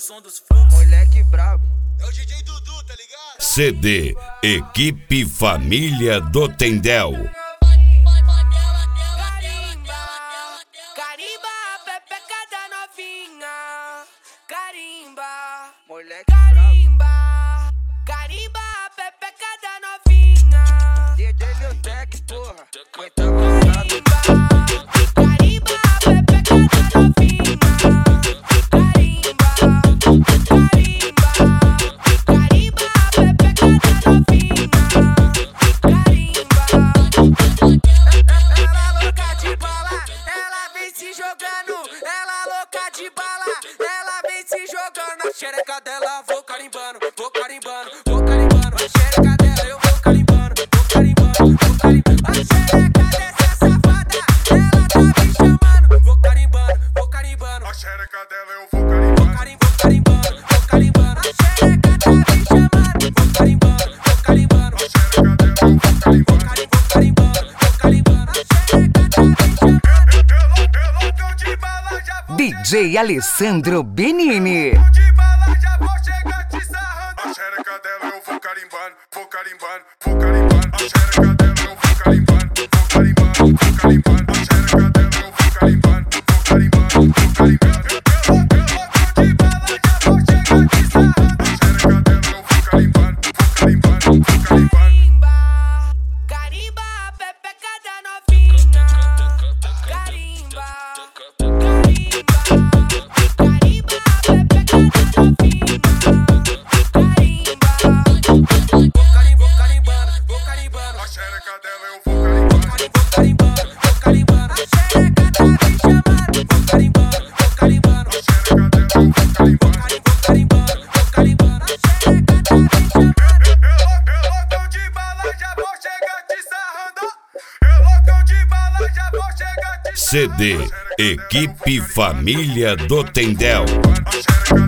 som dos fluxos. Moleque brabo. É o DJ Dudu, tá ligado? CD Equipe Família do Tendel. Carimba, pepeca da novinha. Carimba, Moleque brabo. carimba, carimba, pepeca da novinha. DJ Leotec, porra. Muita vontade. Carimba, pepeca da novinha. Carimba, carimba, carimba, pepeca da novinha. Carimba. Ela louca de bala, ela vem se jogando. Ela louca de bala, ela vem se jogando. A xereca dela vou carimbando, vou carimbando, vou carimbando. A xereca dela eu vou carimbando, vou carimbando, vou carimbando. A xereca dessa safada, ela tá me chamando. Vou carimbando, vou carimbando. A xereca dela eu vou carimbando. Vou carimbando, vou carimbando. A xereca tá me chamando. Vou carimbando, vou carimbando. A xereca dela eu vou carimbando. Vou carimbando, vou carimbando. A xereca tá me chamando. Eu loucão de bala, já vou DJ Alessandro Benini. de bala, já vou chegar te sarrando. A xereca dela eu vou carimbando, vou carimbando, vou carimbando. A xereca dela eu vou carimbando, vou carimbando, vou carimbando. A xereca dela eu vou carimbando, vou carimbando, vou carimbando. Eu loucão de bala, já vou chegar te sarrando. A xereca dela eu vou carimbando, vou carimbando, vou carimbando. Carimba, carimba, pepeca da novinha. Carimba, carimba, carimba, pepeca da novinha. Carimba, vou carimbando, vou carimbando. A xereca dela eu vou carimbando. Vou carimbando, vou carimbando. A xereca tá me chamando. Vou carimbando, vou carimbando. A xereca dela eu vou carimbando. Vou carimbando, vou carimbando. A xereca tá me chamando. Eu loucão de bala, já vou chegar te sarrando. Eu loucão de bala, já vou chegar te sarrando. CD Equipe Família do Tendel. A xereca